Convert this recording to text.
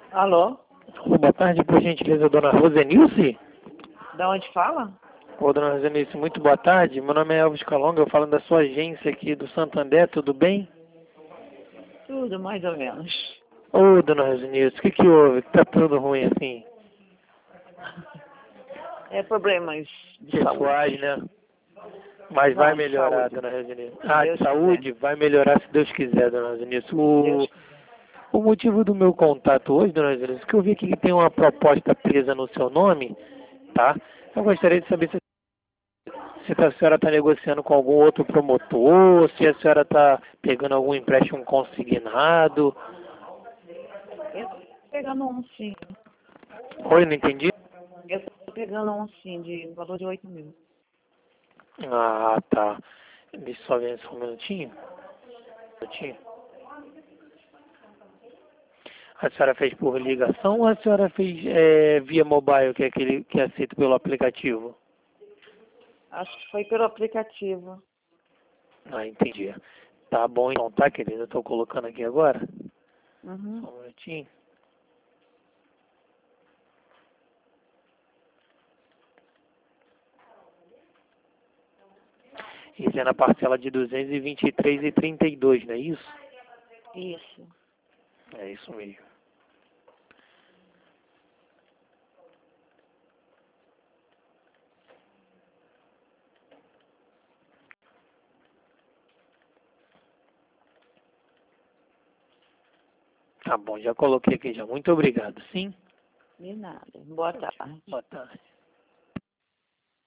Alô? Boa tarde, por gentileza, dona Rosenilce? Da onde fala? Ô, dona Rosenilce, muito boa tarde. Meu nome é Elvis Calonga, eu falo da sua agência aqui do Santander, tudo bem? Tudo, mais ou menos. Ô, dona Rosenilce, o que houve? Que tá tudo ruim assim? É problemas de Pessoais, saúde. né? Mas vai Não, de melhorar, saúde. dona Rosenilce. Se Ah, de Deus quiser. saúde? Vai melhorar se Deus quiser, dona Rosenilce. Se Deus quiser. O motivo do meu contato hoje, dona Rosenilce, é que eu vi aqui que tem uma proposta presa no seu nome, tá? Eu gostaria de saber se a senhora está negociando com algum outro promotor, se a senhora está pegando algum empréstimo consignado. Eu tô pegando um sim. Oi, não entendi? Eu tô pegando um sim de valor de 8 mil. Ah, tá. Deixa eu só ver só um minutinho. A senhora fez por ligação ou a senhora fez via mobile, que é aquele que é aceito pelo aplicativo? Acho que foi pelo aplicativo. Ah, entendi. Tá bom então, tá, querida? Eu tô colocando aqui agora. Uhum. Só um minutinho. Isso é na parcela de 223,32, não é isso? Isso. É isso mesmo. Tá bom, já coloquei aqui já. Muito obrigado, sim? De nada. Boa tarde. Boa tarde.